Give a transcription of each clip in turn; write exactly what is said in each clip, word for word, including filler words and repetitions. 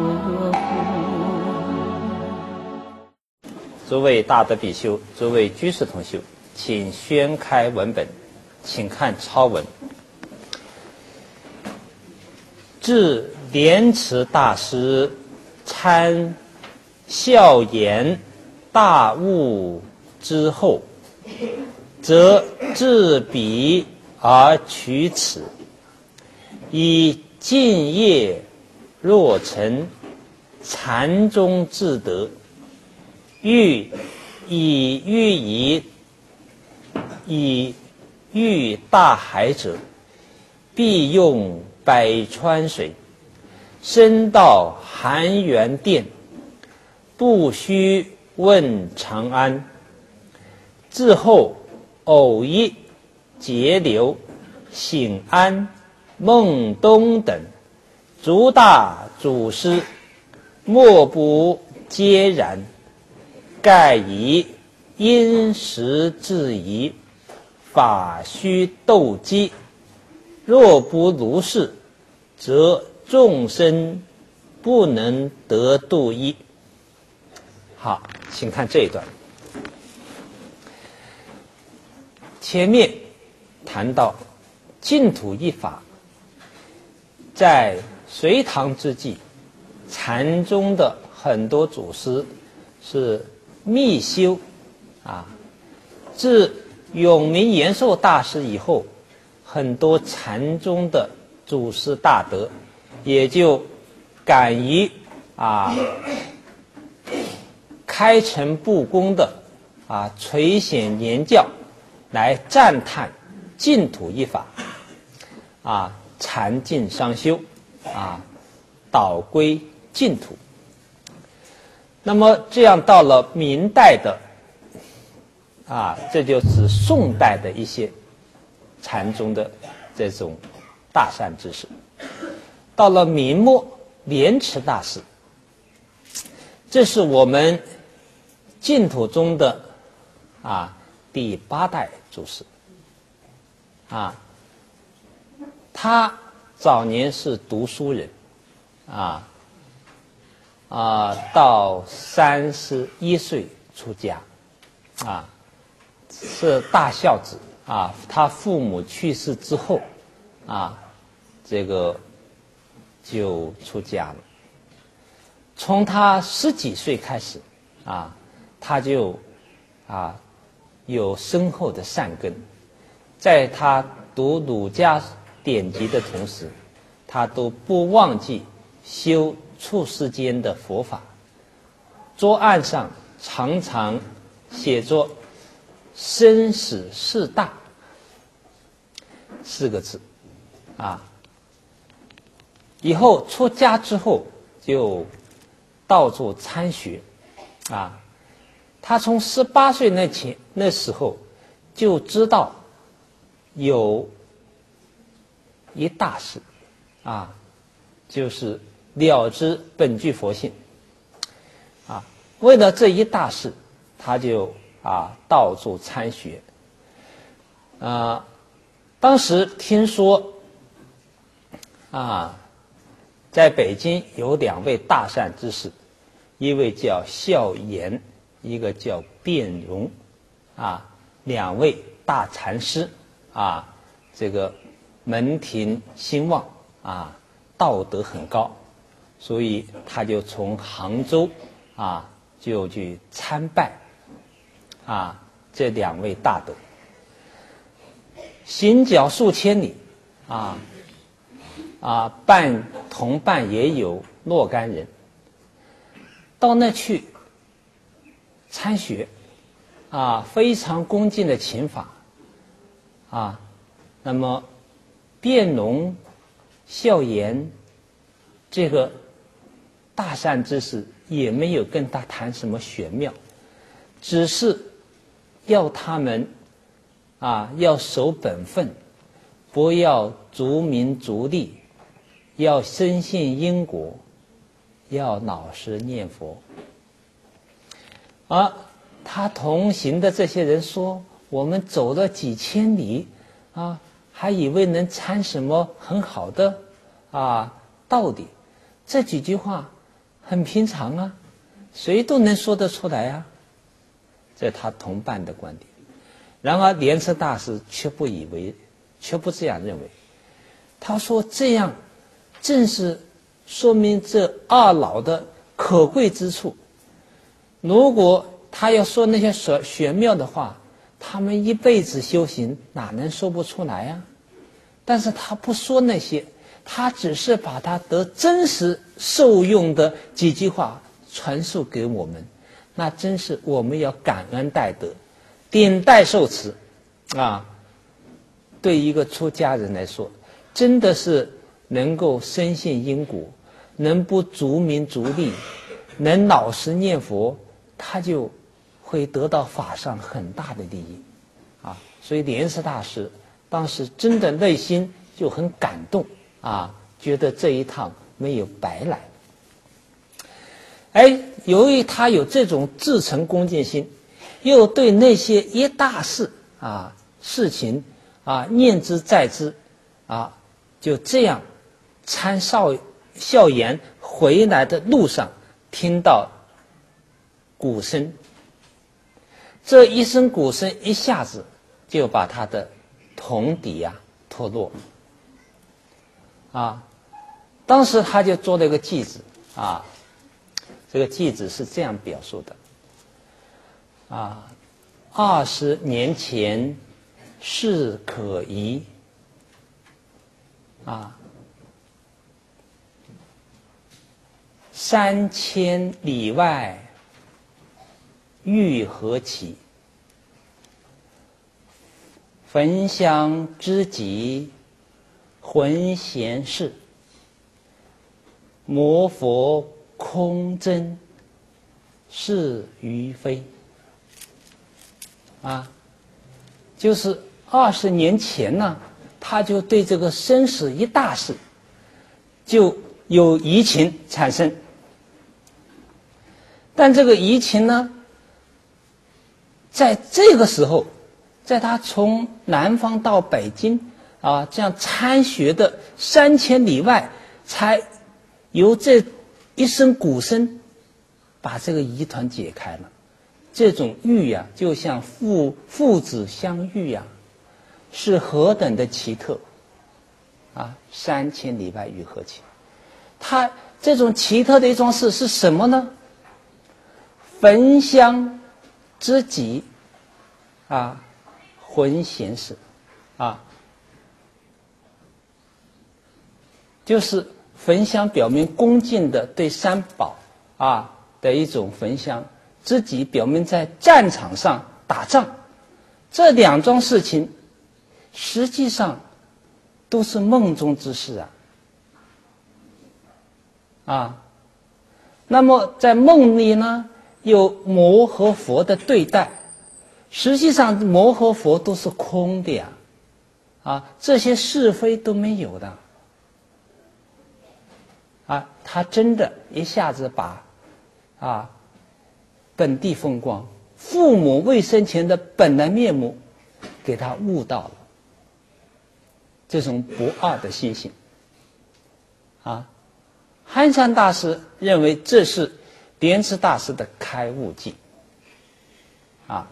诸位大德比丘，诸位居士同修，请宣开文本，请看抄文。至莲池大师参孝严大悟之后，则自彼而取此，以净业若成禅宗自得，欲以欲以以欲大海者，必用百川水，升到含元殿，不须问长安。自后偶一节流、醒安、孟东等诸大祖师，莫不皆然。盖以因时制宜，法须斗机。若不如是，则众生不能得度一。好，请看这一段。前面谈到净土一法，在隋唐之际，禅宗的很多祖师是密修啊。自永明延寿大师以后，很多禅宗的祖师大德也就敢于啊开诚布公的啊垂显言教，来赞叹净土一法啊，禅净商修啊，导归净土。那么这样到了明代的啊，这就是宋代的一些禅宗的这种大善知识。到了明末，莲池大师，这是我们净土中的啊第八代祖师啊。他早年是读书人啊啊，到三十一岁出家啊，是大孝子啊。他父母去世之后啊，这个就出家了。从他十几岁开始啊，他就啊有深厚的善根。在他读儒家典籍的同时，他都不忘记修处世间的佛法。桌案上常常写作生死事大四个字啊。以后出家之后就到处参学啊。他从十八岁那前那时候就知道有一大事啊，就是了知本具佛性啊。为了这一大事，他就啊到处参学啊。当时听说啊，在北京有两位大善知识，一位叫孝严，一个叫辩荣啊，两位大禅师啊，这个门庭兴旺啊，道德很高，所以他就从杭州啊就去参拜啊这两位大德，行脚数千里啊啊，伴同伴也有若干人，到那去参学啊，非常恭敬的请法啊。那么辩荣、孝严这个大善知识也没有跟他谈什么玄妙，只是要他们啊要守本分，不要逐名逐利，要深信因果，要老实念佛。而他同行的这些人说，我们走了几千里啊，还以为能参什么很好的啊道理。这几句话很平常啊，谁都能说得出来啊。这是他同伴的观点。然而莲池大师却不以为，却不这样认为。他说这样正是说明这二老的可贵之处。如果他要说那些玄玄妙的话，他们一辈子修行哪能说不出来呀？但是他不说那些，他只是把他得真实受用的几句话传授给我们，那真是我们要感恩戴德，顶戴受持啊！对一个出家人来说，真的是能够深信因果，能不逐名逐利，能老实念佛，他就会得到法上很大的利益啊！所以莲池大师当时真的内心就很感动啊，觉得这一趟没有白来。哎，由于他有这种至诚恭敬心，又对那些一大事啊事情啊念之在之啊，就这样参少校园回来的路上，听到鼓声，这一声鼓声一下子就把他的铜底啊脱落啊。当时他就做了一个记子啊，这个记子是这样表述的啊：二十年前事可疑啊，三千里外欲何其？焚香之极，浑闲事。摩佛空真，是于非。啊，就是二十年前呢，他就对这个生死一大事就有疑情产生。但这个疑情呢，在这个时候，在他从南方到北京啊，这样参学的三千里外，才由这一声鼓声把这个疑团解开了。这种遇呀、啊，就像父父子相遇呀、啊，是何等的奇特啊！三千里外遇何其？他这种奇特的一桩事是什么呢？焚香之极啊，浑闲事啊，就是焚香表明恭敬的对三宝啊的一种焚香，之极表明在战场上打仗，这两桩事情实际上都是梦中之事啊啊。那么在梦里呢，有魔和佛的对待，实际上魔和佛都是空的呀，啊，这些是非都没有的，啊，他真的一下子把啊本地风光、父母未生前的本来面目给他悟到了，这种不二的心性啊。憨山大师认为这是莲池大师的开悟记啊。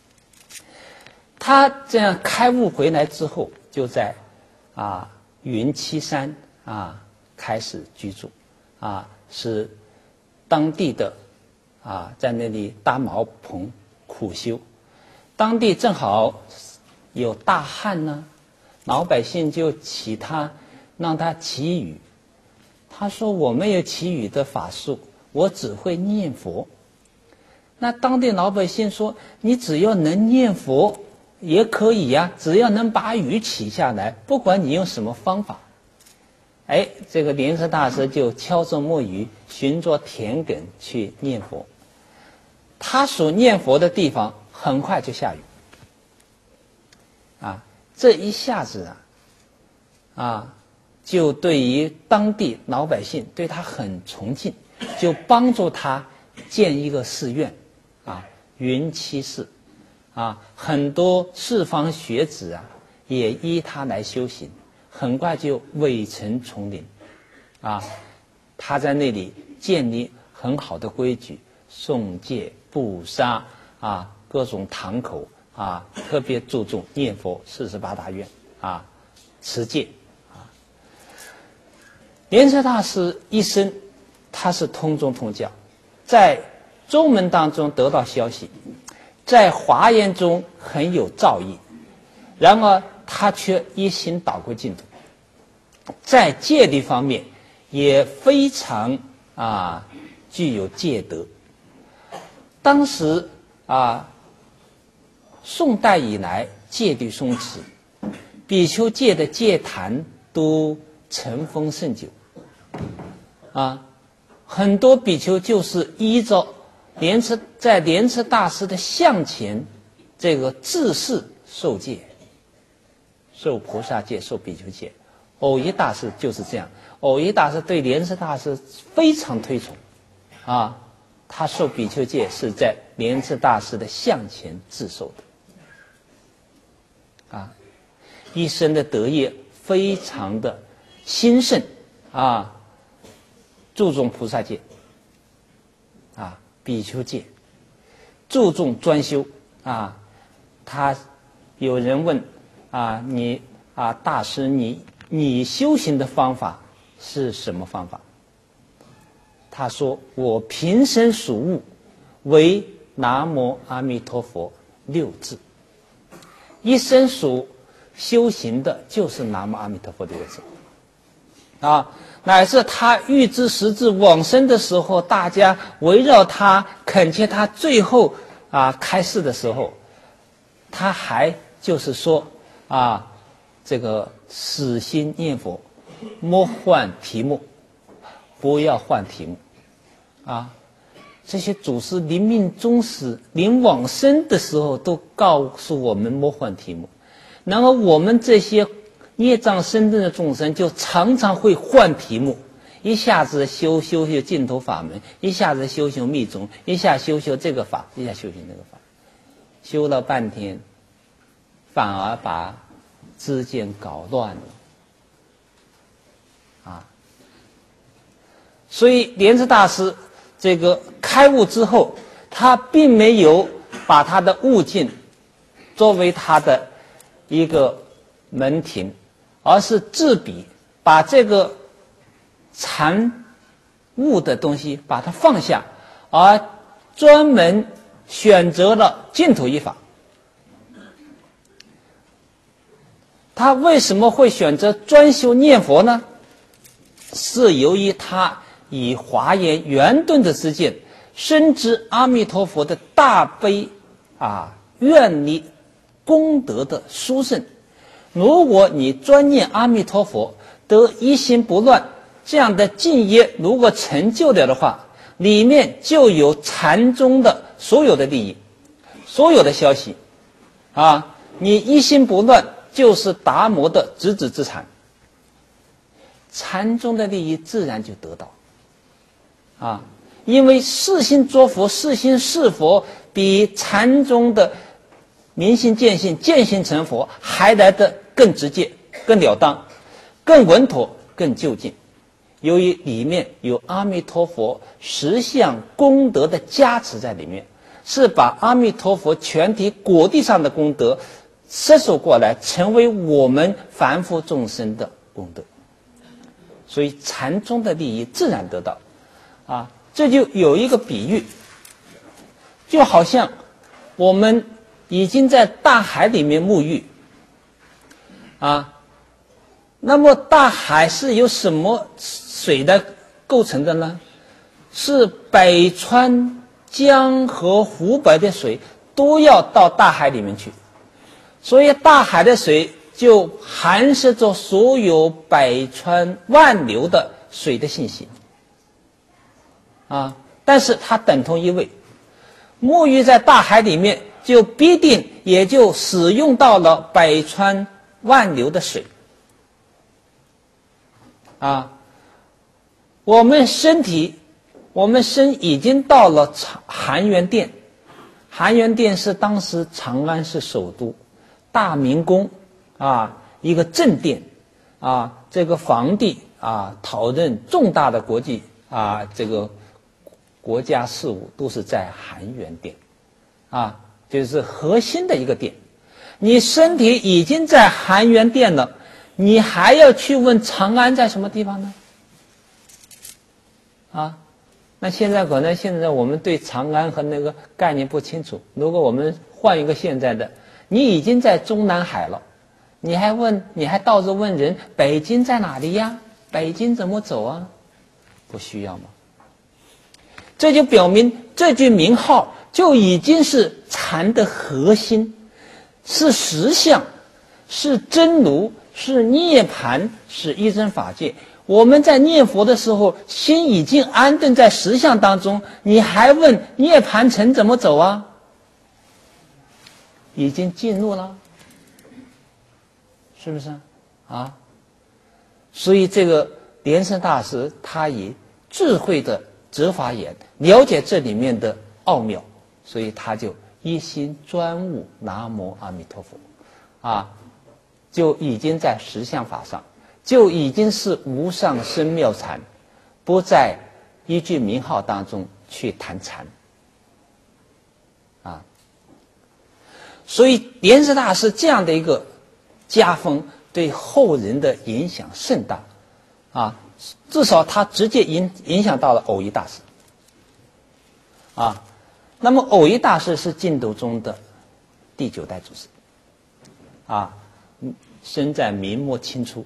他这样开悟回来之后，就在啊云栖山啊开始居住啊，是当地的啊在那里搭茅棚苦修。当地正好有大旱呢，老百姓就祈他，让他祈雨。他说我没有祈雨的法术，我只会念佛。那当地老百姓说，你只要能念佛也可以呀、啊，只要能把雨起下来，不管你用什么方法。哎，这个莲池大师就敲着木鱼，循着田埂去念佛。他所念佛的地方很快就下雨啊，这一下子啊啊就对于当地老百姓对他很崇敬，就帮助他建一个寺院啊，云栖寺啊，很多四方学子啊也依他来修行，很快就尾成丛林啊。他在那里建立很好的规矩，诵戒、布杀啊，各种堂口啊，特别注重念佛四十八大愿啊，持戒啊。莲池大师一生他是通宗通教，在宗门当中得到消息，在华严中很有造诣，然而他却一心导归净土，在戒律方面也非常啊具有戒德。当时啊，宋代以来戒律松弛，比丘戒的戒坛都尘封甚久啊，很多比丘就是依照莲池在莲池大师的像前这个自誓受戒，受菩萨戒，受比丘戒。藕益大师就是这样，藕益大师对莲池大师非常推崇啊，他受比丘戒是在莲池大师的像前自受的啊，一生的德业非常的兴盛啊，注重菩萨戒啊，比丘戒，注重专修啊。他有人问啊，你啊大师你你修行的方法是什么方法？他说，我平生属物为南无阿弥陀佛六字，一生属修行的就是南无阿弥陀佛六字啊，乃至他预知时至往生的时候，大家围绕他恳切他最后啊开示的时候，他还就是说啊，这个死心念佛，莫换题目，不要换题目啊。这些祖师临命终时、临往生的时候都告诉我们莫换题目，然后我们这些业障深重的众生就常常会换题目，一下子修修修净土法门，一下子修修密宗，一下修修这个法，一下修修那个法，修了半天反而把知见搞乱了啊。所以莲池大师这个开悟之后，他并没有把他的悟境作为他的一个门庭，而是自比把这个禅悟的东西把它放下，而专门选择了净土一法。他为什么会选择专修念佛呢？是由于他以华严圆顿的知见，深知阿弥陀佛的大悲啊愿力功德的殊胜。如果你专念阿弥陀佛，得一心不乱，这样的境业如果成就了的话，里面就有禅宗的所有的利益，所有的消息啊，你一心不乱就是达摩的直指之禅，禅宗的利益自然就得到啊，因为世心作佛，世心是佛，比禅宗的明心见性，见性成佛还来得更直接、更了当、更稳妥、更就近。由于里面有阿弥陀佛十相功德的加持在里面，是把阿弥陀佛全体果地上的功德摄受过来，成为我们凡夫众生的功德，所以禅宗的利益自然得到啊。这就有一个比喻，就好像我们已经在大海里面沐浴啊，那么大海是由什么水的构成的呢？是百川江河湖泊的水都要到大海里面去，所以大海的水就含摄着所有百川万流的水的信息啊，但是它等同一味，沐浴在大海里面就必定也就使用到了百川万流的水啊。我们身体，我们身已经到了含元殿，含元殿是当时长安市首都大明宫啊一个正殿啊，这个皇帝啊讨论重大的国际啊这个国家事务都是在含元殿，啊，就是核心的一个殿。你身体已经在含元殿了，你还要去问长安在什么地方呢？啊，那现在可能现在我们对长安和那个概念不清楚。如果我们换一个现在的，你已经在中南海了，你还问，你还到处问人北京在哪里呀？北京怎么走啊？不需要吗？这就表明这句名号就已经是禅的核心，是实相，是真如，是涅槃，是一真法界。我们在念佛的时候，心已经安顿在实相当中，你还问涅槃城怎么走啊？已经进入了，是不是啊？所以这个莲生大师他以智慧的折法眼了解这里面的奥妙，所以他就一心专悟南无阿弥陀佛，啊，就已经在实相法上，就已经是无上深妙禅，不在一句名号当中去谈禅，啊，所以莲生大师这样的一个家风对后人的影响甚大，啊，至少他直接影影响到了蕅益大师，啊，那么蕅益大师是净土宗的第九代祖师，啊，生在明末清初，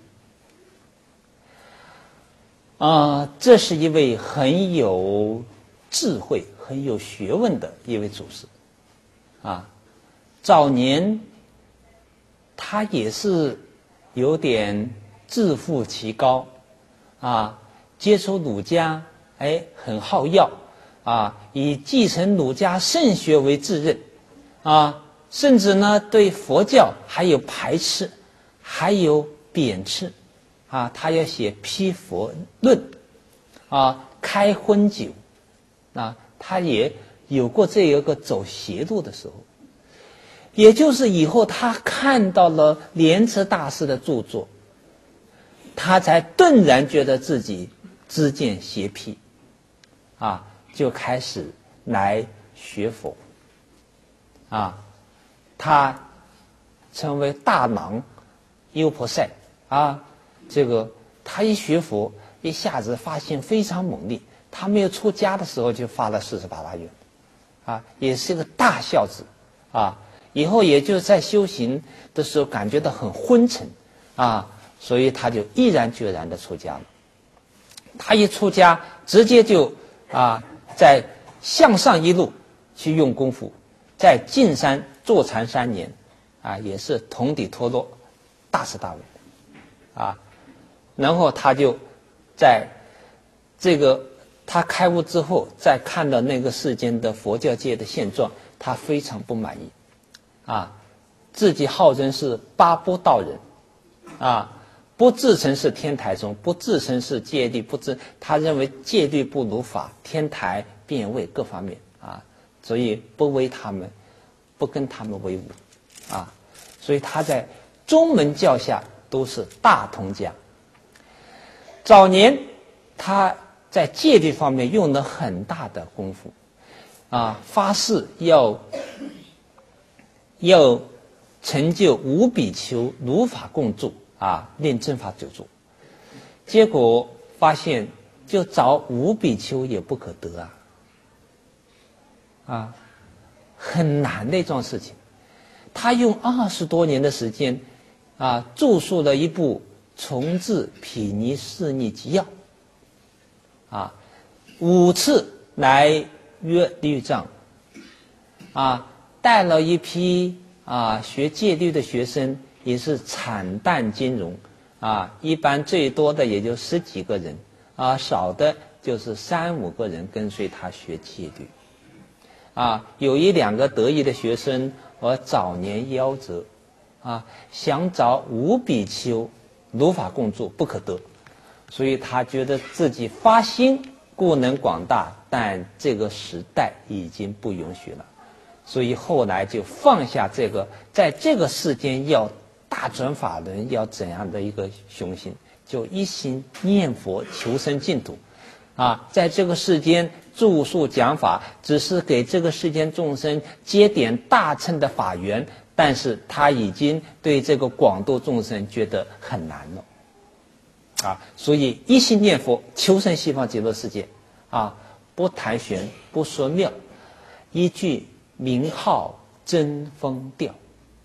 啊，这是一位很有智慧、很有学问的一位祖师，啊，早年他也是有点自负其高，啊，接触儒家，哎，很好药，啊，以继承儒家圣学为自任，啊，甚至呢对佛教还有排斥，还有贬斥，啊，他要写批佛论，啊，开荤酒，啊，他也有过这一个走邪路的时候。也就是以后他看到了莲池大师的著作，他才顿然觉得自己知见邪僻，啊，就开始来学佛，啊，他成为大囊优婆塞，啊，这个他一学佛，一下子发现非常猛烈。他没有出家的时候就发了四十八大愿，啊，也是个大孝子，啊。以后也就在修行的时候感觉到很昏沉，啊，所以他就毅然决然的出家了。他一出家，直接就啊，在向上一路去用功夫，在径山坐禅三年，啊，也是同底脱落，大彻大悟，啊，然后他就在这个他开悟之后，再看到那个世间的佛教界的现状，他非常不满意。啊，自己号称是八波道人，啊，不自称是天台宗，不自称是戒律，不自他认为戒律不如法，天台辩位各方面啊，所以不为他们，不跟他们为伍，啊，所以他在宗门教下都是大通家。早年他在戒律方面用了很大的功夫，啊，发誓要。要成就五比丘如法共住，啊，练正法久住，结果发现就找五比丘也不可得啊，啊，很难的一桩事情。他用二十多年的时间，啊，著述了一部《重治毗尼释尼集要》，啊，五次来约律藏，啊。带了一批啊学戒律的学生，也是惨淡金融，啊，一般最多的也就十几个人，啊，少的就是三五个人跟随他学戒律，啊，有一两个得意的学生，我早年夭折，啊，想找五比丘如法共住不可得，所以他觉得自己发心故能广大，但这个时代已经不允许了。所以后来就放下这个，在这个世间要大转法轮，要怎样的一个雄心，就一心念佛求生净土，啊，在这个世间著述讲法，只是给这个世间众生接点大乘的法缘，但是他已经对这个广度众生觉得很难了啊，所以一心念佛求生西方极乐世界啊，不谈玄不说妙，一句名号真风调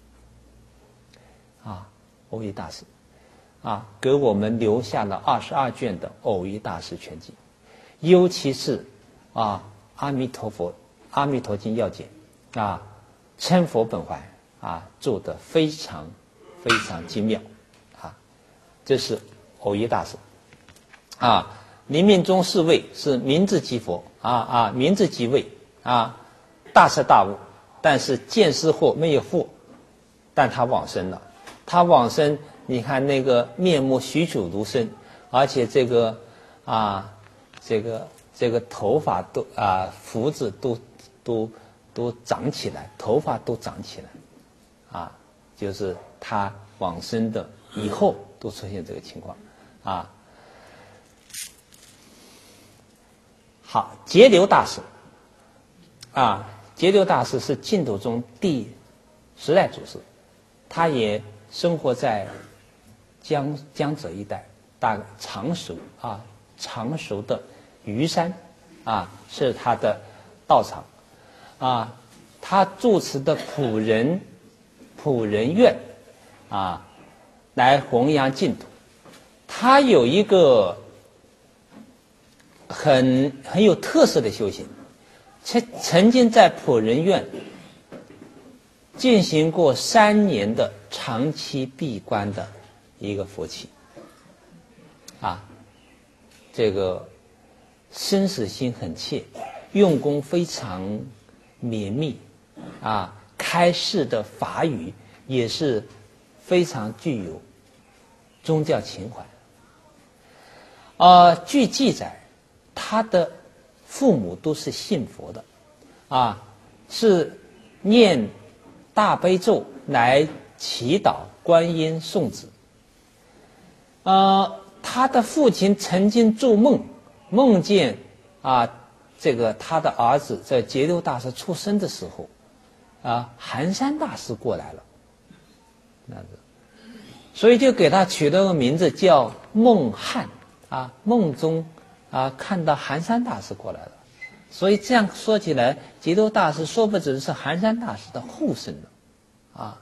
啊，蕅益大师啊，给我们留下了二十二卷的蕅益大师全集，尤其是啊阿弥陀佛阿弥陀经要解啊，称佛本怀啊，做得非常非常精妙啊，这是蕅益大师啊。临命终四位是名字即佛啊啊，名字即位啊，大彻大悟，但是见思惑没有惑，但他往生了。他往生，你看那个面目栩栩如生，而且这个啊，这个这个头发都啊，胡子都都都长起来，头发都长起来，啊，就是他往生的以后都出现这个情况，啊。好，节流大师，啊，节流大师是净土宗第十代祖师，他也生活在江江浙一带，大常熟啊，常熟的虞山啊，是他的道场啊，他住持的普仁普仁院啊，来弘扬净土。他有一个很很有特色的修行，曾曾经在普仁院进行过三年的长期闭关的一个佛期啊，这个生死心很切，用功非常绵密啊，开示的法语也是非常具有宗教情怀。呃，据记载，他的父母都是信佛的，啊，是念大悲咒来祈祷观音送子。呃，他的父亲曾经做梦，梦见啊，这个他的儿子在节流大师出生的时候，啊，寒山大师过来了，那个，所以就给他取了个名字叫梦汉啊，梦中啊看到寒山大师过来了，所以这样说起来，节流大师说不准是寒山大师的后生了，啊，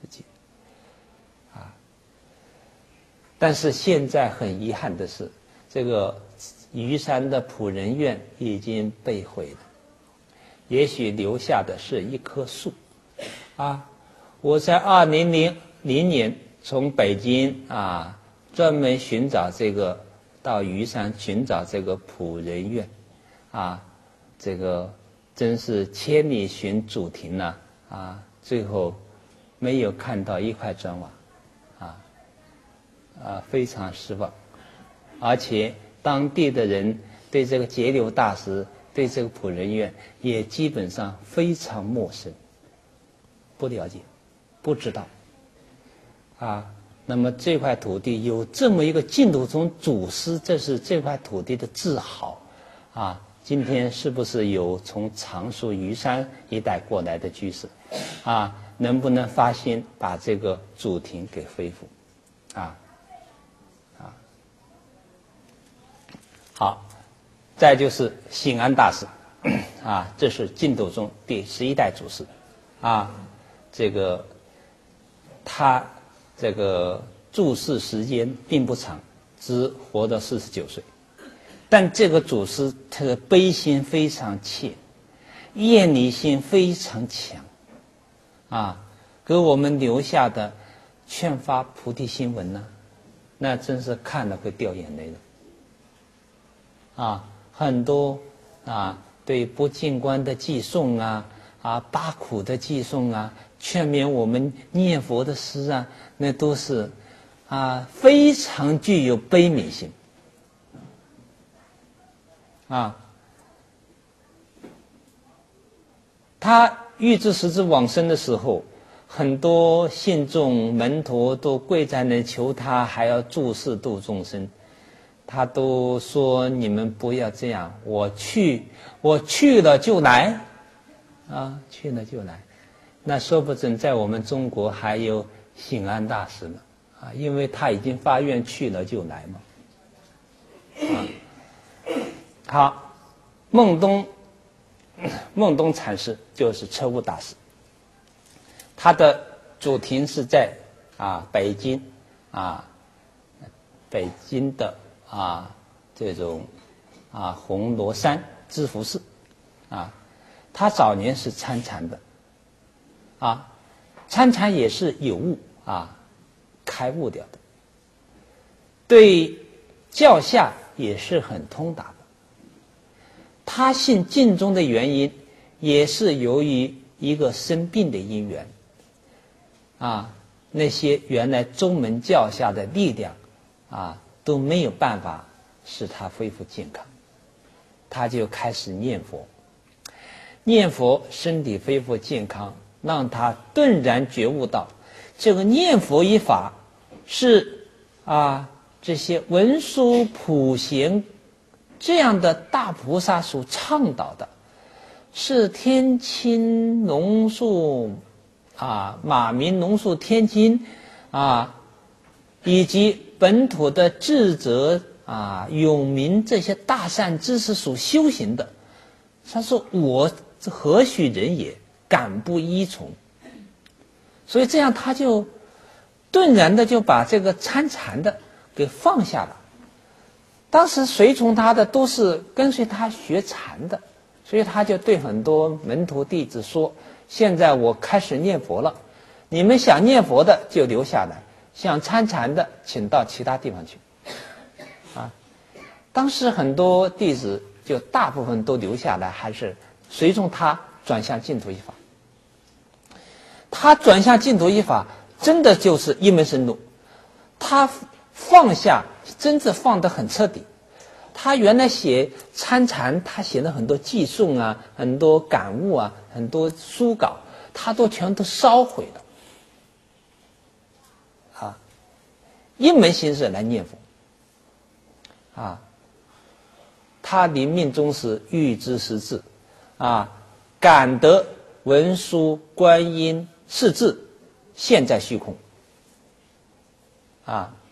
啊，但是现在很遗憾的是，这个虞山的普仁院已经被毁了，也许留下的是一棵树，啊，我在二零零零年从北京啊专门寻找这个。到虞山寻找这个普仁院，啊，这个真是千里寻祖庭呐，啊，最后没有看到一块砖瓦，啊，啊，非常失望，而且当地的人对这个节流大师、对这个普仁院也基本上非常陌生，不了解，不知道，啊。那么这块土地有这么一个净土宗祖师，这是这块土地的自豪啊！今天是不是有从常熟虞山一带过来的居士啊？能不能发心把这个祖庭给恢复啊？啊，好，再就是醒安大师啊，这是净土宗第十一代祖师啊，这个他。这个住世时间并不长，只活到四十九岁，但这个祖师他的悲心非常切，厌离心非常强，啊，给我们留下的劝发菩提心文呢，那真是看了会掉眼泪的，啊，很多啊对不净观的寄颂啊，啊八苦的寄颂啊。劝勉我们念佛的诗啊，那都是啊非常具有悲悯心啊。他欲知时至往生的时候，很多信众门徒都跪在那求他，还要注释度众生。 他都说你们不要这样，我去，我去了就来，啊，去了就来。那说不准在我们中国还有醒安大师呢，啊，因为他已经发愿去了就来嘛。啊，好，孟东，孟东禅师就是车务大师，他的主庭是在啊北京啊北京的啊这种啊红螺山知福寺啊，他早年是参禅的啊，参禅也是有悟啊开悟掉的，对教下也是很通达的。他信净宗的原因也是由于一个生病的因缘啊，那些原来宗门教下的力量啊都没有办法使他恢复健康，他就开始念佛，念佛身体恢复健康，让他顿然觉悟到这个念佛一法是啊这些文殊普贤这样的大菩萨所倡导的，是天亲龙树啊马明龙树天亲啊以及本土的智者啊永明这些大善知识所修行的。他说我何许人也，敢不依从。所以这样他就顿然的就把这个参禅的给放下了。当时随从他的都是跟随他学禅的，所以他就对很多门徒弟子说，现在我开始念佛了，你们想念佛的就留下来，想参禅的请到其他地方去啊。当时很多弟子就大部分都留下来，还是随从他转向净土一法。他转向净土一法真的就是一门深入，他放下真正放得很彻底。他原来写参禅，他写了很多记诵啊，很多感悟啊，很多书稿，他都全都烧毁了啊，一门心思来念佛啊。他临命终时欲知实质啊，感得文殊观音是智现在虚空啊。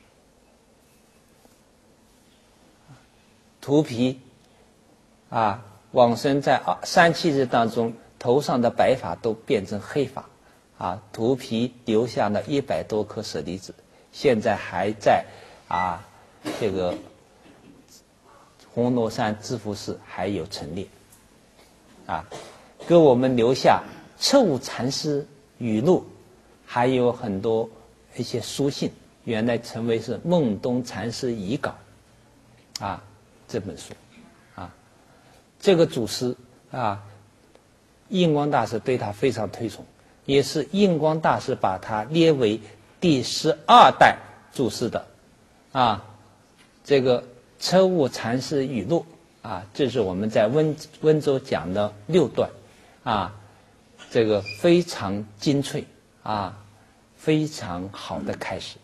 荼毗啊，往生在三七日当中，头上的白发都变成黑发啊。荼毗留下了一百多颗舍利子，现在还在啊这个红螺山知福寺还有陈列啊，给我们留下彻悟禅师语录，还有很多一些书信，原来成为是孟东禅师遗稿啊。这本书啊，这个祖师啊，印光大师对他非常推崇，也是印光大师把他列为第十二代祖师的啊。这个车务禅师语录啊，这是我们在温温州讲的六段啊，这个非常精粹啊，非常好的开始。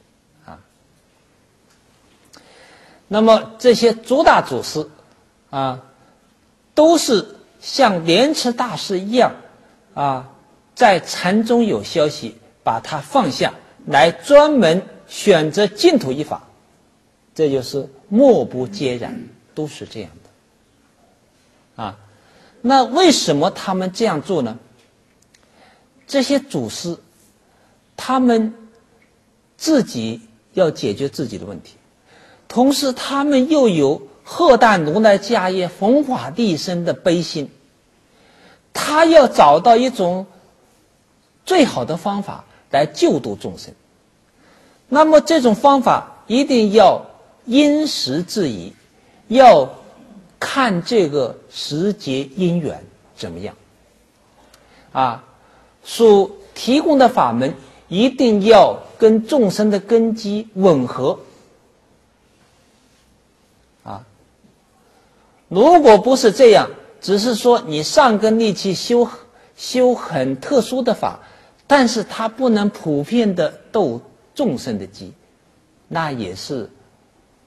那么这些诸大祖师啊，都是像莲池大师一样啊，在禅中有消息，把它放下来，专门选择净土一法，这就是莫不皆然，都是这样的啊。那为什么他们这样做呢？这些祖师他们自己要解决自己的问题，同时他们又有荷担如来家业弘法利生的悲心，他要找到一种最好的方法来救度众生。那么这种方法一定要因时制宜，要看这个时节因缘怎么样啊，所提供的法门一定要跟众生的根基吻合啊。如果不是这样，只是说你上根利器修修很特殊的法，但是它不能普遍的度众生的机，那也是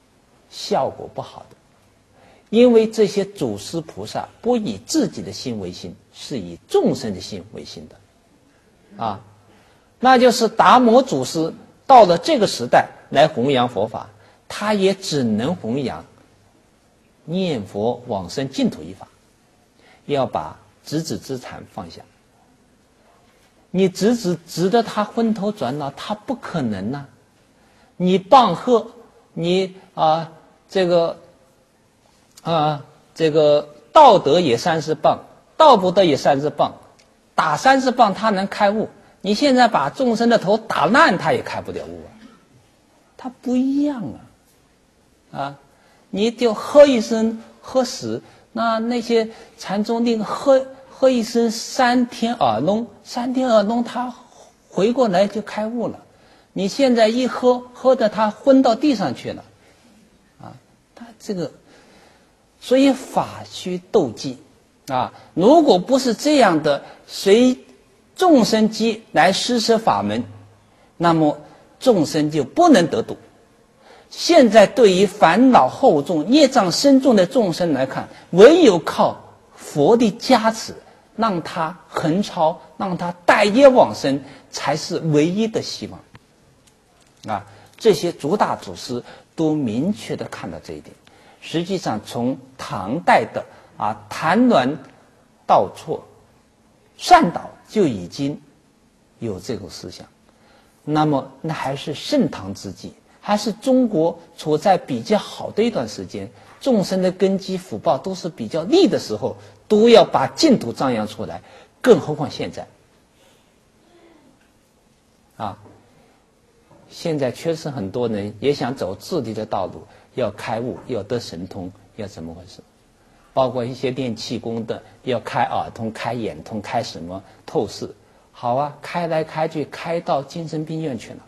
效果不好的。因为这些祖师菩萨不以自己的心为心，是以众生的心为心的啊，那就是达摩祖师到了这个时代来弘扬佛法，他也只能弘扬念佛往生净土一法，要把执子之禅放下。你直直直得他昏头转脑，他不可能呐、啊。你棒喝，你啊、呃、这个啊、呃、这个道德也三十棒，道不得也三十棒，打三十棒他能开悟。你现在把众生的头打烂，他也开不了悟啊。他不一样啊，啊，你就喝一声喝死，那那些禅宗令喝。喝一声三天耳聋，三天耳聋，他回过来就开悟了。你现在一喝，喝的他昏到地上去了，啊，他这个，所以法须斗技，啊，如果不是这样的随众生机来施设法门，那么众生就不能得度。现在对于烦恼厚重、业障深重的众生来看，唯有靠佛的加持。让他横超，让他带业往生，才是唯一的希望。啊，这些诸大祖师都明确的看到这一点。实际上，从唐代的啊谭鸾道错、善导就已经有这种思想。那么，那还是盛唐之际，还是中国处在比较好的一段时间，众生的根基福报都是比较利的时候。都要把净土张扬出来，更何况现在啊！现在确实很多人也想走自己的道路，要开悟，要得神通，要怎么回事？包括一些练气功的，要开耳通、开眼通、开什么透视，好啊，开来开去，开到精神病院去了，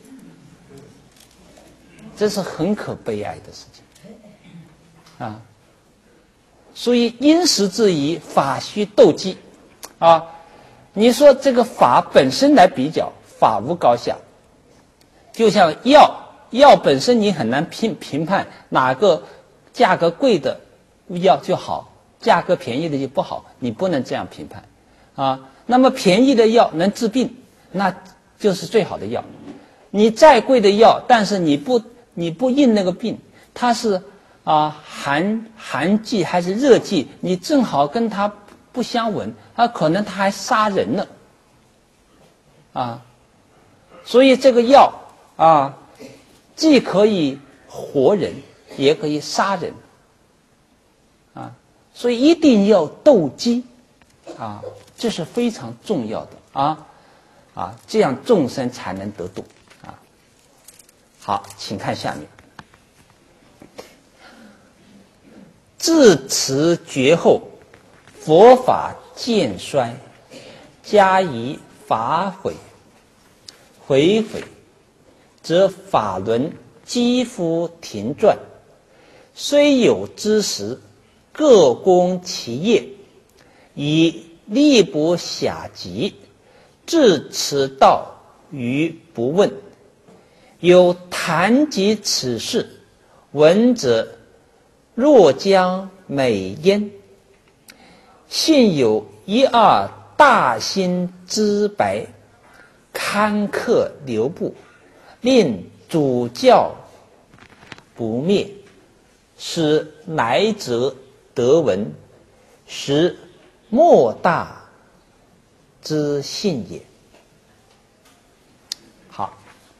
这是很可悲哀的事情啊！所以因时制宜，法须斗技，啊，你说这个法本身来比较，法无高下。就像药，药本身你很难评评判哪个价格贵的药就好，价格便宜的就不好，你不能这样评判，啊。那么便宜的药能治病，那就是最好的药。你再贵的药，但是你不你不应那个病，它是。啊，寒寒剂还是热剂，你正好跟它不相吻，啊，可能它还杀人了，啊，所以这个药啊，既可以活人，也可以杀人，啊，所以一定要斗机，啊，这是非常重要的啊，啊，这样众生才能得度啊。好，请看下面。自此绝后，佛法渐衰，加以法毁，毁毁，则法轮几乎停转。虽有知识，各攻其业，以力不暇及，至此道于不问。有谈及此事，闻者若将美焉，幸有一二大心之白，堪克流布，令主教不灭，使来者得闻，实莫大之幸也。好，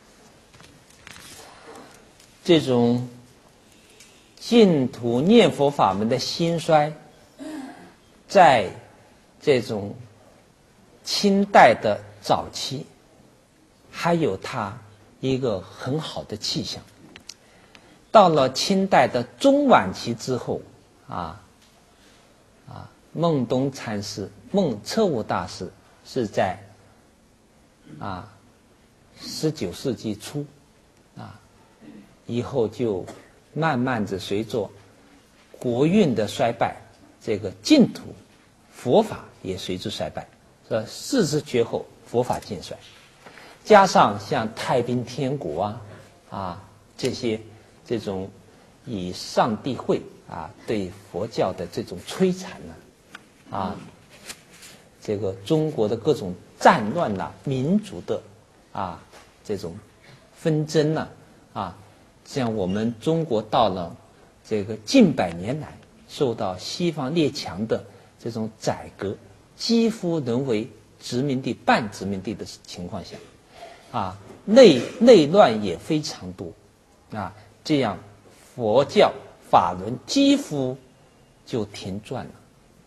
这种净土念佛法门的兴衰，在这种清代的早期，还有它一个很好的气象。到了清代的中晚期之后，啊啊，孟东禅师、孟彻悟大师是在啊十九世纪初啊，以后就慢慢的随着国运的衰败，这个净土佛法也随之衰败，说世之绝后，佛法渐衰。加上像太平天国啊啊这些这种以上帝会啊对佛教的这种摧残呢，啊，这个中国的各种战乱呐、民族的啊这种纷争呐、啊，像我们中国到了这个近百年来受到西方列强的这种宰割，几乎沦为殖民地、半殖民地的情况下，啊，内内乱也非常多，啊，这样佛教法轮几乎就停转了。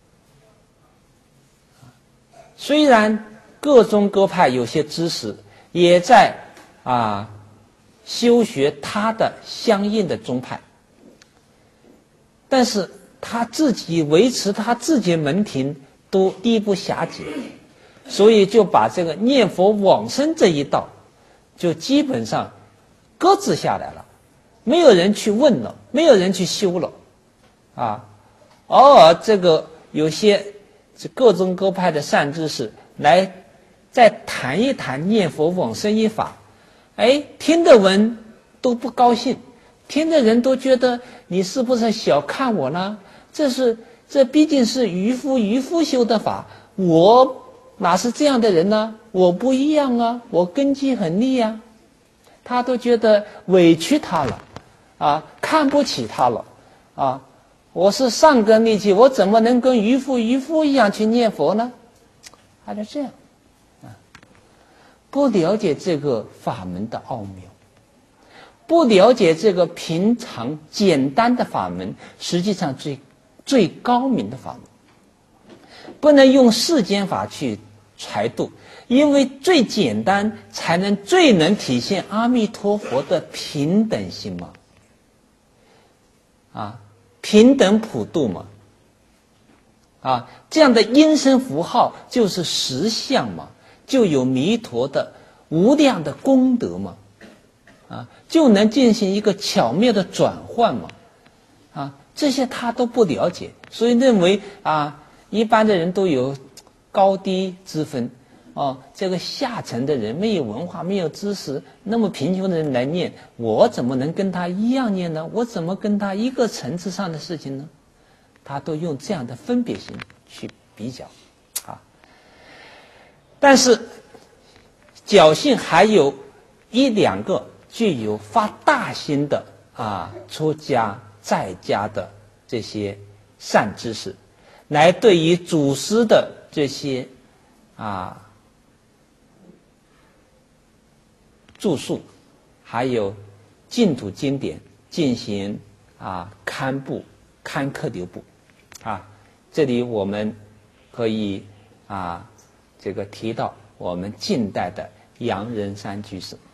虽然各宗各派有些知识也在啊修学他的相应的宗派，但是他自己维持他自己的门庭都力不暇接，所以就把这个念佛往生这一道就基本上搁置下来了，没有人去问了，没有人去修了，啊，偶尔这个有些这各宗各派的善知识来再谈一谈念佛往生一法，哎，听的人都不高兴，听的人都觉得你是不是小看我呢？这是这毕竟是渔夫渔夫修的法，我哪是这样的人呢？我不一样啊，我根基很利啊。他都觉得委屈他了，啊，看不起他了，啊，我是上根利器，我怎么能跟渔夫渔夫一样去念佛呢？他就这样，啊，不了解这个法门的奥妙，不了解这个平常简单的法门，实际上最最高明的法门，不能用世间法去揣度，因为最简单才能最能体现阿弥陀佛的平等心嘛，啊，平等普度嘛，啊，这样的音声符号就是实相嘛，就有弥陀的无量的功德嘛，啊，就能进行一个巧妙的转换嘛，啊，这些他都不了解，所以认为啊，一般的人都有高低之分，哦，这个下层的人没有文化、没有知识，那么贫穷的人来念，我怎么能跟他一样念呢？我怎么跟他一个层次上的事情呢？他都用这样的分别心去比较，啊，但是侥幸还有一两个具有发大心的啊出家在家的这些善知识，来对于祖师的这些啊著述，还有净土经典进行啊刊布、刊刻留步，啊，这里我们可以啊这个提到我们近代的杨仁山居士，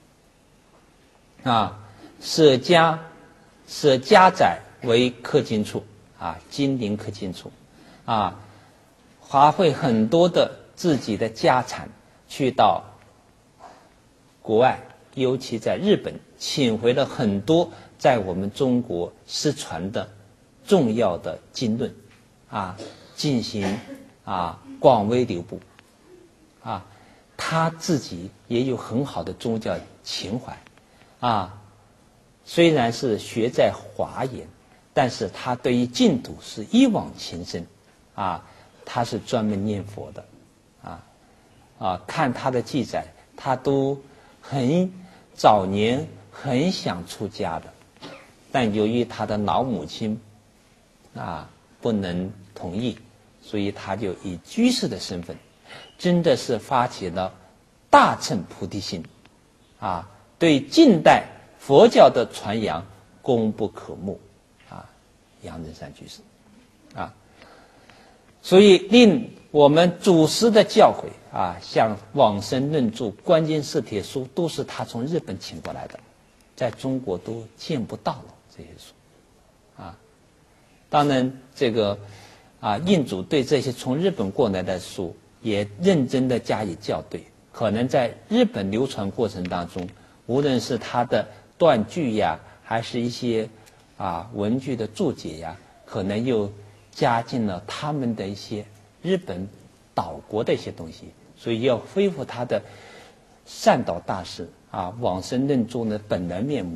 啊，舍家舍家宅为刻经处，啊，金陵刻经处，啊，花费很多的自己的家产去到国外，尤其在日本，请回了很多在我们中国失传的重要的经论，啊，进行啊广为流布，啊，他自己也有很好的宗教情怀，啊，虽然是学在华严，但是他对于净土是一往情深，啊，他是专门念佛的，啊啊，看他的记载，他都很早年很想出家的，但由于他的老母亲啊不能同意，所以他就以居士的身份，真的是发起了大乘菩提心，啊，对近代佛教的传扬功不可没，啊，杨仁山居士，啊，所以令我们祖师的教诲啊，像往生论著、观经释帖书，都是他从日本请过来的，在中国都见不到了这些书，啊，当然这个啊印祖对这些从日本过来的书也认真的加以校对，可能在日本流传过程当中，无论是他的断句呀，还是一些啊文句的注解呀，可能又加进了他们的一些日本岛国的一些东西，所以要恢复他的善导大师啊往生论著的本来面目，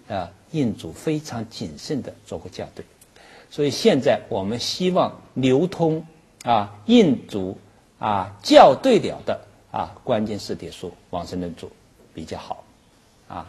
啊，印祖非常谨慎的做过校对。所以现在我们希望流通啊印祖啊校对了的啊关键四帖书往生论著比较好啊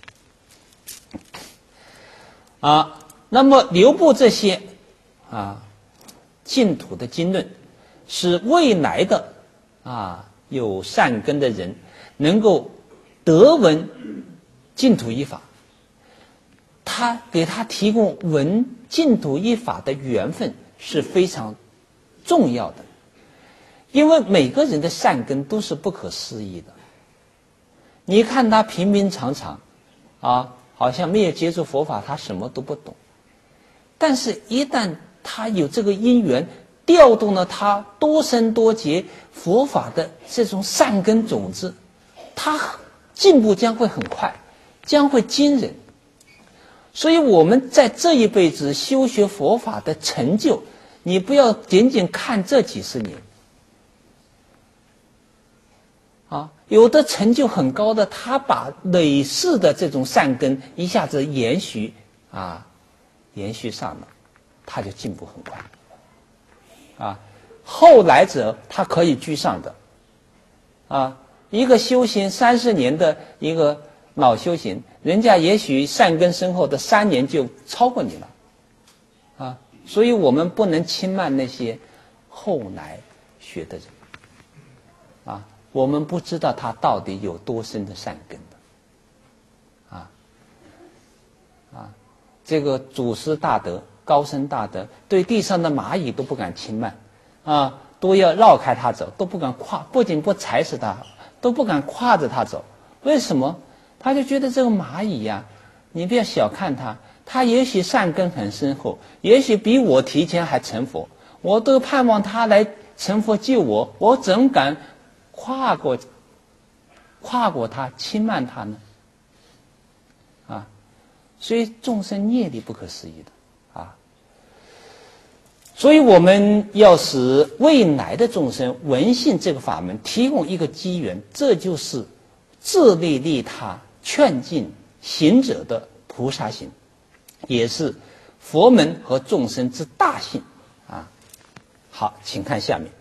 啊。那么留步这些啊净土的经论，使未来的啊有善根的人能够得闻净土一法，他给他提供闻净土一法的缘分是非常重要的，因为每个人的善根都是不可思议的。你看他平平常常啊，好像没有接触佛法，他什么都不懂，但是一旦他有这个因缘调动了他多生多劫佛法的这种善根种子，他进步将会很快，将会惊人。所以我们在这一辈子修学佛法的成就，你不要仅仅看这几十年啊，有的成就很高的，他把累世的这种善根一下子延续啊延续上了，他就进步很快啊。后来者他可以居上的啊，一个修行三十年的一个老修行，人家也许善根深厚的三年就超过你了啊。所以我们不能轻慢那些后来学的人啊，我们不知道他到底有多深的善根的啊啊。这个祖师大德高僧大德对地上的蚂蚁都不敢轻慢啊，都要绕开他走，都不敢跨，不仅不踩死他，都不敢跨着他走。为什么？他就觉得这个蚂蚁呀、啊，你不要小看它，它也许善根很深厚，也许比我提前还成佛，我都盼望它来成佛救我，我怎敢跨过跨过它，轻慢它呢？啊，所以众生业力不可思议的啊，所以我们要使未来的众生闻信这个法门，提供一个机缘，这就是自利利他、劝进行者的菩萨行，也是佛门和众生之大幸啊。好，请看下面。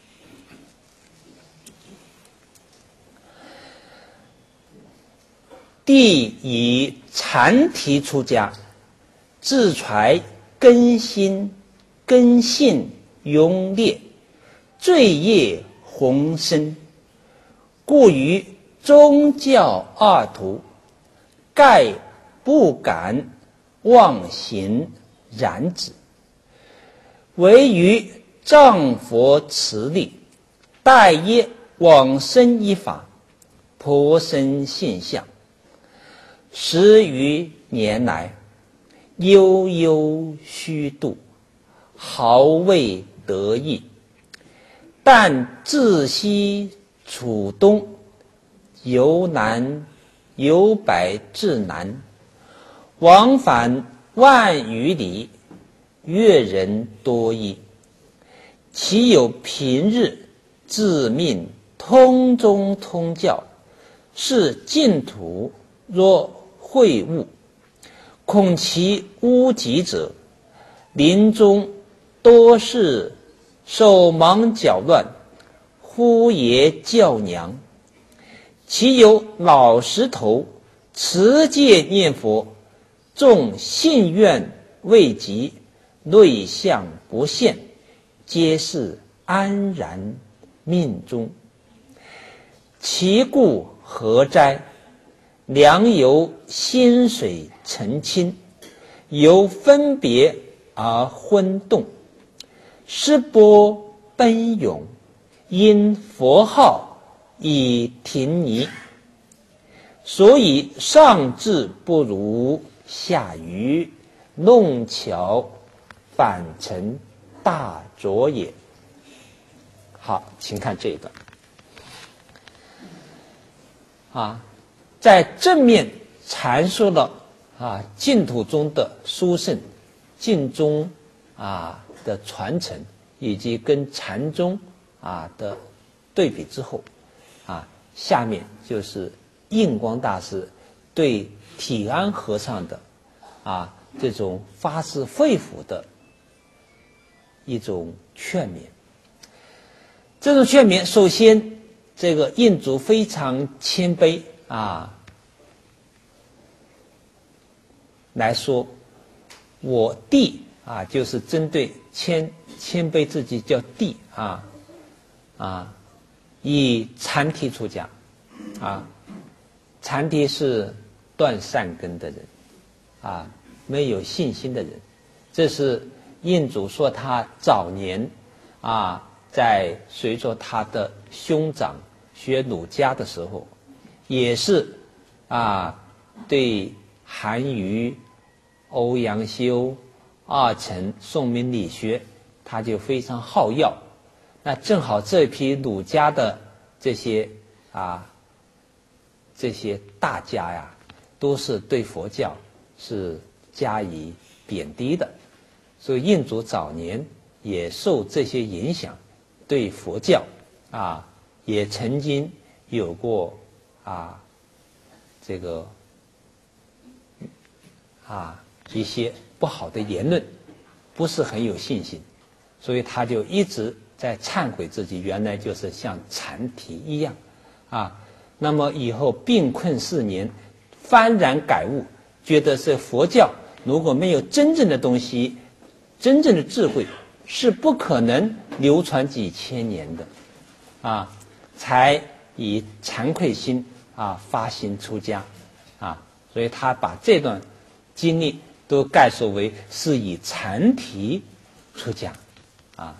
帝以禅提出家，自揣根心根性庸劣，罪业宏深，故于宗教二途，盖不敢妄行染指，唯于藏佛慈力，待业往生一法，颇生现象。十余年来，悠悠虚度，毫未得意，但自西楚东，由南由北至南，往返万余里，阅人多矣。其有平日自命通宗通教，是净土若秽物，恐其污疾者，临终多是手忙脚乱，呼爷叫娘。其有老石头持戒念佛，众信愿未及，内相不现，皆是安然命中。其故何哉？良由心水澄清，由分别而昏动，失波奔涌，因佛号以停泥，所以上智不如下愚，弄巧反成大拙也。好，请看这一段啊，在正面阐述了啊净土中的殊胜、净宗啊的传承，以及跟禅宗啊的对比之后，啊，下面就是印光大师对体安和尚的啊这种发自肺腑的一种劝勉。这种劝勉，首先这个印祖非常谦卑啊，来说，我弟啊，就是针对谦谦卑自己叫弟啊啊，以禅提出家啊，禅提是断善根的人啊，没有信心的人，这是印祖说他早年啊。在随着他的兄长学儒家的时候，也是啊，对韩愈、欧阳修、二程、宋明理学，他就非常好要。那正好这批儒家的这些啊这些大家呀，都是对佛教是加以贬低的，所以印祖早年也受这些影响。对佛教啊，也曾经有过啊，这个啊一些不好的言论，不是很有信心，所以他就一直在忏悔自己原来就是像禅提一样啊。那么以后病困四年，幡然改悟，觉得是佛教如果没有真正的东西，真正的智慧。是不可能流传几千年的，啊，才以惭愧心啊发心出家，啊，所以他把这段经历都概述为是以禅提出家，啊。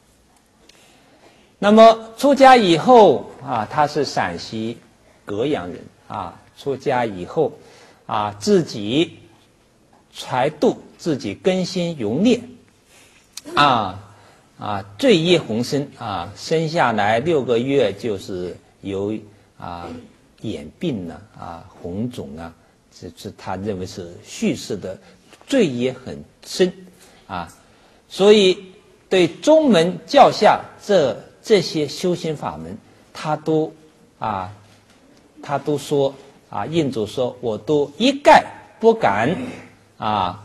那么出家以后啊，他是陕西隔阳人啊，出家以后啊，自己揣度，自己根心永烈。啊啊，罪业红生啊，生下来六个月就是有啊眼病了啊，红肿啊，这这他认为是蓄世的罪业很深啊，所以对宗门教下这这些修行法门，他都啊他都说啊，印祖说我都一概不敢啊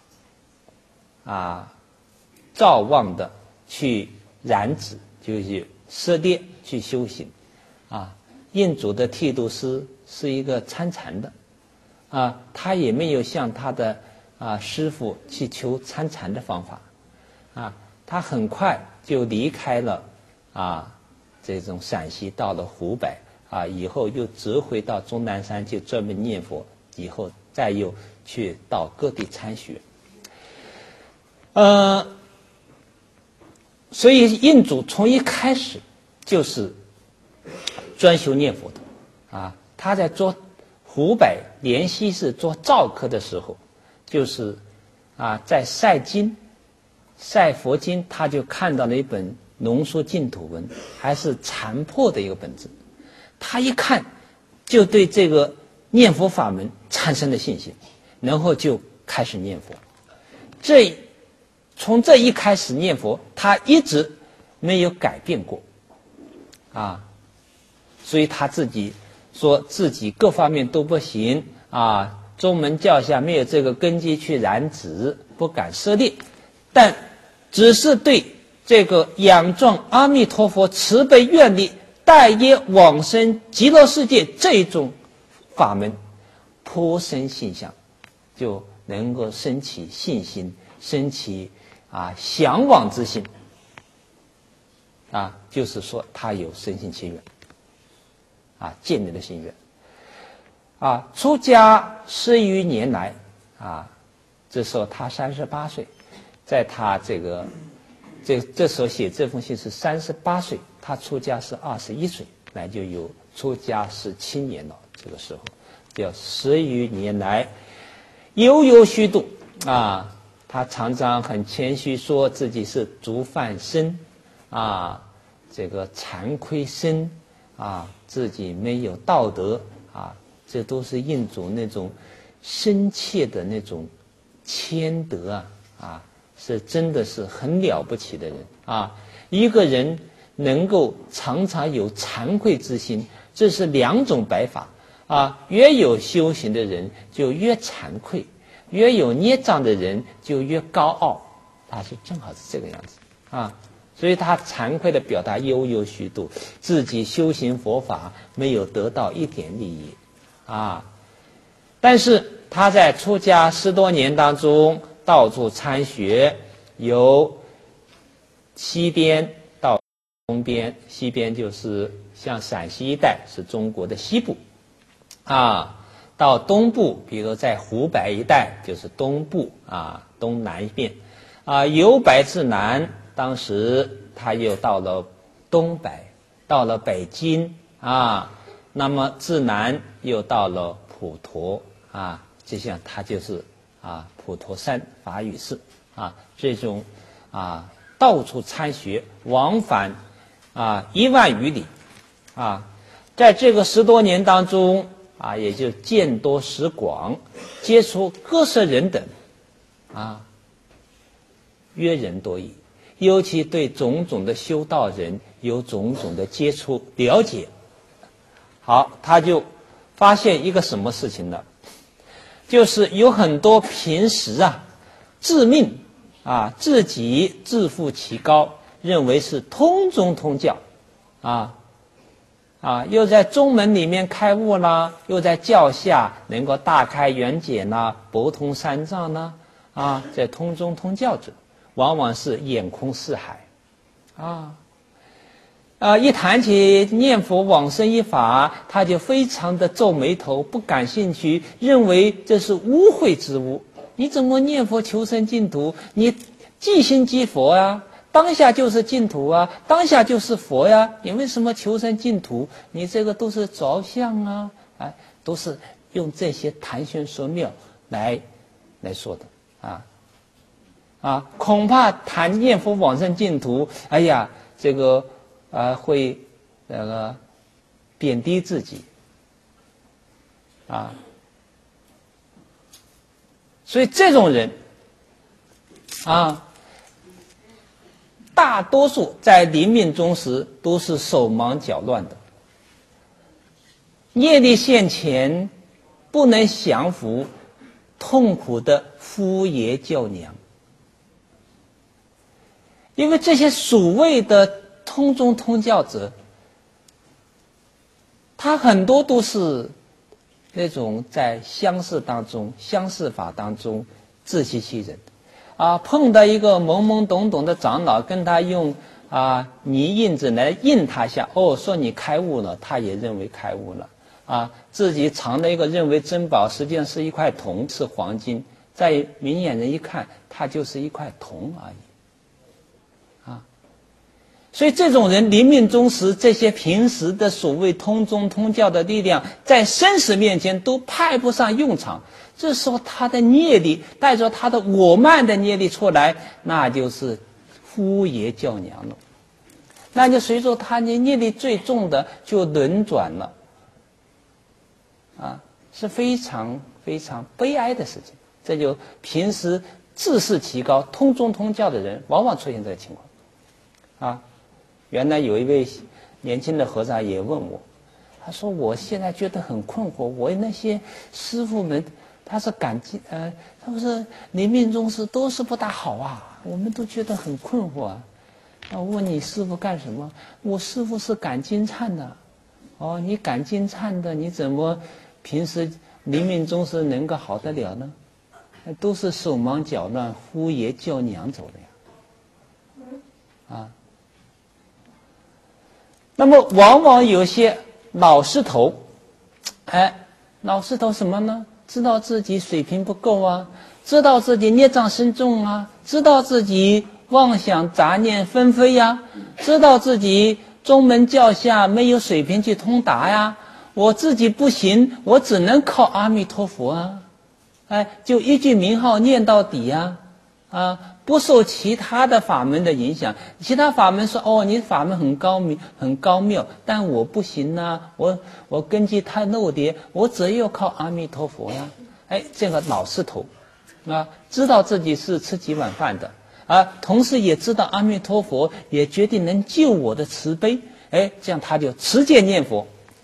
啊。照望的去染指，就是涉猎去修行啊。印祖的剃度师是一个参禅的啊，他也没有向他的啊师父去求参禅的方法啊，他很快就离开了啊这种陕西，到了湖北啊，以后又折回到终南山就专门念佛，以后再又去到各地参学，呃。所以印祖从一开始就是专修念佛的啊。他在做湖北莲溪市做造科的时候，就是啊在晒经晒佛经，他就看到了一本浓缩净土文，还是残破的一个本子，他一看就对这个念佛法门产生了信心，然后就开始念佛。这从这一开始念佛，他一直没有改变过，啊，所以他自己说自己各方面都不行啊，宗门教下没有这个根基去染指，不敢涉猎，但只是对这个仰仗阿弥陀佛慈悲愿力，待业往生极乐世界这种法门颇生信向，就能够升起信心，升起啊向往之心啊，就是说他有深信契愿啊，建立的心愿啊。出家十余年来啊，这时候他三十八岁，在他这个这这时候写这封信是三十八岁，他出家是二十一岁，那就有出家十七年了。这个时候叫十余年来悠悠虚度啊。他常常很谦虚说自己是足犯身啊，这个惭愧身啊，自己没有道德啊，这都是印祖那种深切的那种谦德啊啊，是真的是很了不起的人啊。一个人能够常常有惭愧之心，这是两种白法啊，越有修行的人就越惭愧，越有孽障的人就越高傲，他是正好是这个样子啊。所以他惭愧的表达悠悠虚度，自己修行佛法没有得到一点利益啊。但是他在出家十多年当中到处参学，由西边到东边，西边就是像陕西一带是中国的西部啊，到东部比如在湖北一带就是东部啊，东南一边啊，由北至南，当时他又到了东北，到了北京啊，那么自南又到了普陀啊，这样他就是啊普陀山法语寺啊，这种啊到处参学，往返啊一万余里啊，在这个十多年当中啊，也就见多识广，接触各色人等啊，阅人多矣。尤其对种种的修道人有种种的接触了解，好，他就发现一个什么事情呢？就是有很多平时啊自命啊自己自负其高，认为是通宗通教啊啊，又在宗门里面开悟啦，又在教下能够大开圆解啦，博通三藏啦啊，在通宗通教者往往是眼空四海啊啊！一谈起念佛往生一法，他就非常的皱眉头，不感兴趣，认为这是污秽之物。你怎么念佛求生净土？你即心即佛呀，当下就是净土啊，当下就是佛呀，你为什么求生净土？你这个都是着相啊，哎，都是用这些谈玄说妙来来说的啊。啊，恐怕谈念佛往生净土，哎呀，这个啊会那个贬低自己啊，所以这种人啊，大多数在临命终时都是手忙脚乱的，业力现前，不能降服，痛苦的敷爷叫娘。因为这些所谓的通宗通教者，他很多都是那种在相识当中、相识法当中自欺欺人啊，碰到一个懵懵懂懂的长老，跟他用啊泥印子来印他一下，哦，说你开悟了，他也认为开悟了啊，自己藏了一个认为珍宝，实际上是一块铜，是黄金，在明眼人一看，它就是一块铜而已。所以这种人临命终时，这些平时的所谓通宗通教的力量，在生死面前都派不上用场。这时候他的业力带着他的我慢的业力出来，那就是敷爷叫娘了。那就随着他的业力最重的就轮转了，啊，是非常非常悲哀的事情。这就平时自视其高、通宗通教的人，往往出现这个情况，啊。原来有一位年轻的和尚也问我，他说我现在觉得很困惑，我那些师父们他是感激呃，他不是临命终时都是不大好啊，我们都觉得很困惑啊。我问你师父干什么？我师父是赶经忏的。哦，你赶经忏的，你怎么平时临命终时能够好得了呢？都是手忙脚乱、呼爷叫娘走的呀，啊。那么往往有些老实头，哎，老实头什么呢？知道自己水平不够啊，知道自己孽障深重啊，知道自己妄想杂念纷飞呀，知道自己宗门教下没有水平去通达呀，我自己不行，我只能靠阿弥陀佛啊，哎，就一句名号念到底呀，啊。不受其他的法门的影响，其他法门说哦，你法门很高明、很高妙，但我不行啊，我我根基太漏跌，我只有靠阿弥陀佛呀。哎，这个老实头啊，知道自己是吃几碗饭的啊，同时也知道阿弥陀佛也决定能救我的慈悲，哎，这样他就持戒念佛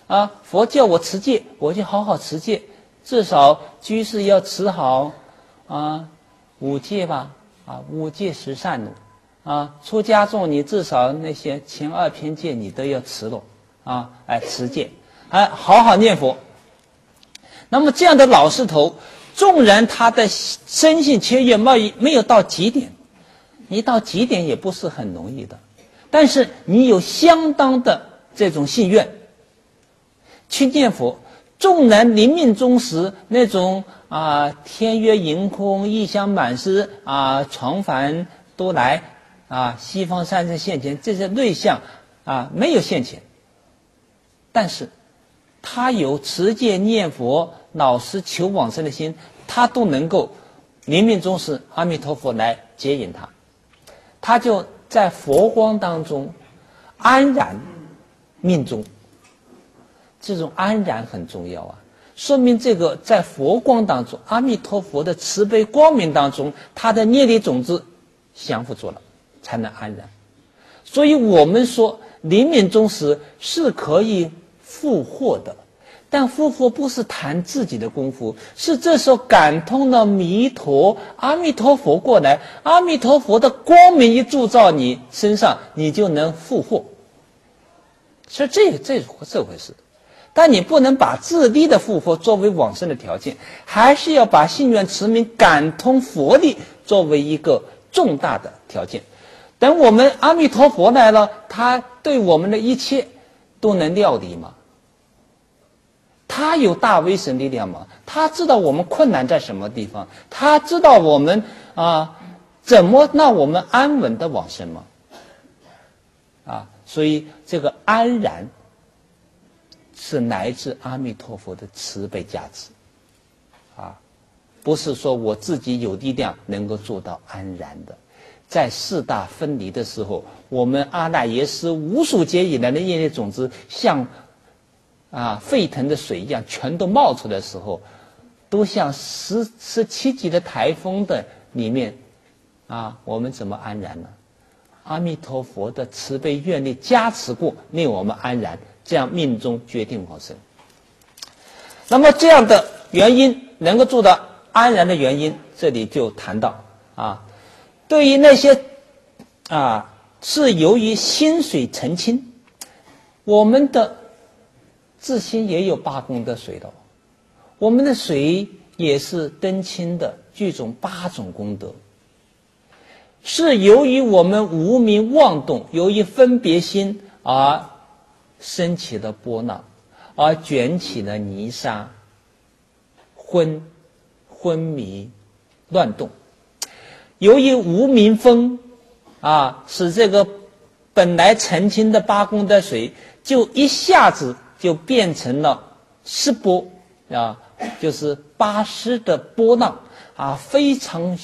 啊，佛叫我持戒，我就好好持戒，至少居士要持好啊五戒吧，啊五戒十善了，啊出家众你至少那些前二篇戒你都要持了，啊哎持戒，哎好好念佛。那么这样的老实头，纵然他的深信切愿没没有到极点，你到极点也不是很容易的，但是你有相当的这种信愿去念佛，纵然临命终时那种啊天月盈空，异香满室啊，重凡都来啊，西方三圣现前，这些瑞相啊没有现前，但是他有持戒念佛、老实求往生的心，他都能够临命终时阿弥陀佛来接引他，他就在佛光当中安然命终。这种安然很重要啊，说明这个在佛光当中，阿弥陀佛的慈悲光明当中，他的业力种子降伏住了，才能安然。所以我们说临命终时是可以复活的，但复活不是谈自己的功夫，是这时候感通了弥陀阿弥陀佛过来，阿弥陀佛的光明一铸造你身上，你就能复活，是这这这回事。但你不能把自力的复活作为往生的条件，还是要把信愿持名感通佛力作为一个重大的条件。等我们阿弥陀佛来了，他对我们的一切都能料理吗？他有大威神力量吗？他知道我们困难在什么地方，他知道我们啊怎么让我们安稳的往生吗？啊，所以这个安然是来自阿弥陀佛的慈悲加持，啊，不是说我自己有力量能够做到安然的。在四大分离的时候，我们阿赖耶识无数劫以来的业力种子，像啊沸腾的水一样，全都冒出的时候，都像十十七级的台风的里面，啊，我们怎么安然呢？阿弥陀佛的慈悲愿力加持过，令我们安然。这样命中决定往生。那么这样的原因能够做到安然的原因，这里就谈到啊，对于那些啊是由于心水澄清，我们的自心也有八功德水的，我们的水也是灯清的，具种八种功德，是由于我们无明妄动，由于分别心而升起了波浪，而卷起了泥沙，昏昏迷乱动。由于无明风啊，使这个本来澄清的八功德水就一下子就变成了湿波啊，就是八湿的波浪啊，非常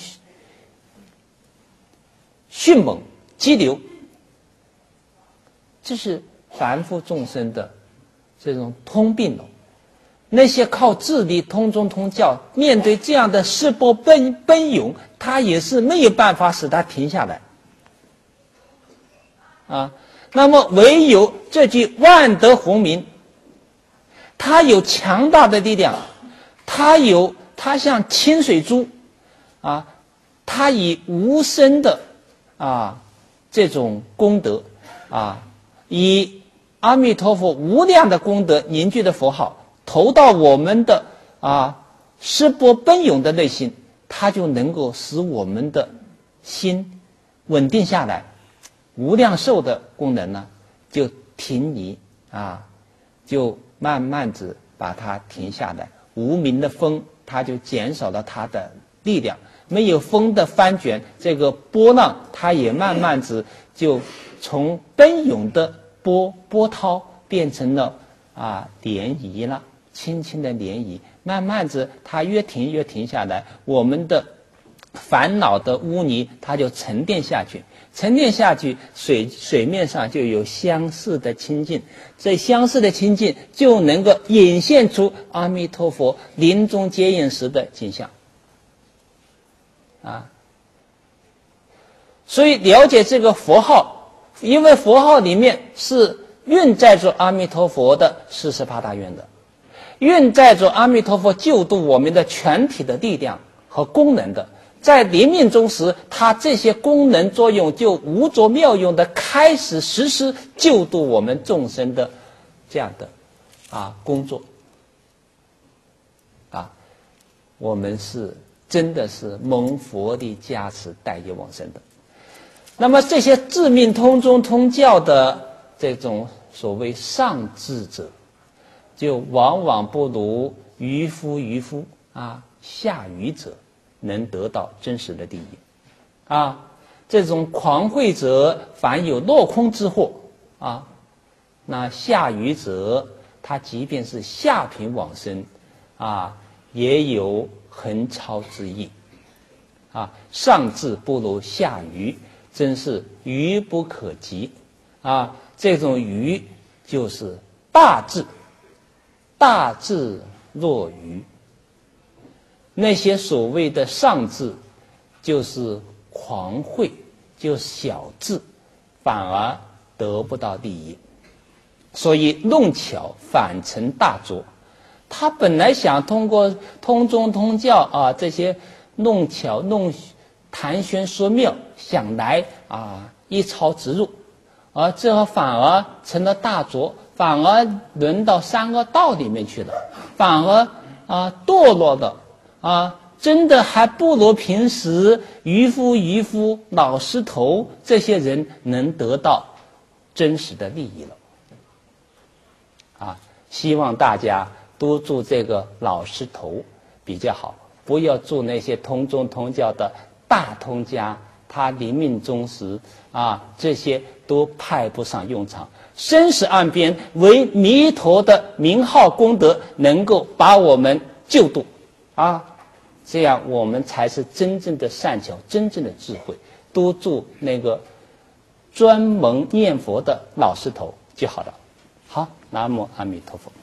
迅猛激流。这是凡夫众生的这种通病了。那些靠智力通宗通教，面对这样的湿波奔奔涌，他也是没有办法使他停下来啊。那么唯有这句万德洪名，他有强大的力量，他有他像清水珠啊，他以无声的啊这种功德啊，以阿弥陀佛无量的功德凝聚的佛号投到我们的啊湿波奔涌的内心，它就能够使我们的心稳定下来，无量寿的功能呢就停移啊，就慢慢子把它停下来。无明的风它就减少了它的力量，没有风的翻卷，这个波浪它也慢慢子就从奔涌的波波涛变成了啊涟漪了，轻轻的涟漪，慢慢子它越停越停下来，我们的烦恼的污泥它就沉淀下去，沉淀下去，水水面上就有相似的清净，这相似的清净就能够引现出阿弥陀佛临终接引时的景象啊。所以了解这个佛号，因为佛号里面是运载着阿弥陀佛的四十八大愿的，运载着阿弥陀佛救度我们的全体的力量和功能的，在临命终时，他这些功能作用就无着妙用的开始实施救度我们众生的这样的啊工作啊，我们是真的是蒙佛力加持带业往生的。那么这些自命通宗通教的这种所谓上智者，就往往不如愚夫愚夫啊下愚者能得到真实的利益啊。这种狂慧者凡有落空之祸啊，那下愚者他即便是下品往生啊，也有横超之意啊。上智不如下愚，真是愚不可及啊。这种愚就是大智，大智若愚。那些所谓的上智就是狂慧，就小智，反而得不到利益，所以弄巧反成大拙。他本来想通过通宗通教啊这些弄巧弄谈玄说妙，想来啊一超直入，而这反而成了大拙，反而沦到三恶道里面去了，反而啊堕落的啊，真的还不如平时渔夫渔夫老师头这些人能得到真实的利益了啊！希望大家多做这个老师头比较好，不要做那些通宗通教的大通家，他临命终时啊，这些都派不上用场。生死岸边，唯弥陀的名号功德能够把我们救度啊！这样我们才是真正的善巧，真正的智慧。多做那个专门念佛的老师头就好了。好，南无阿弥陀佛。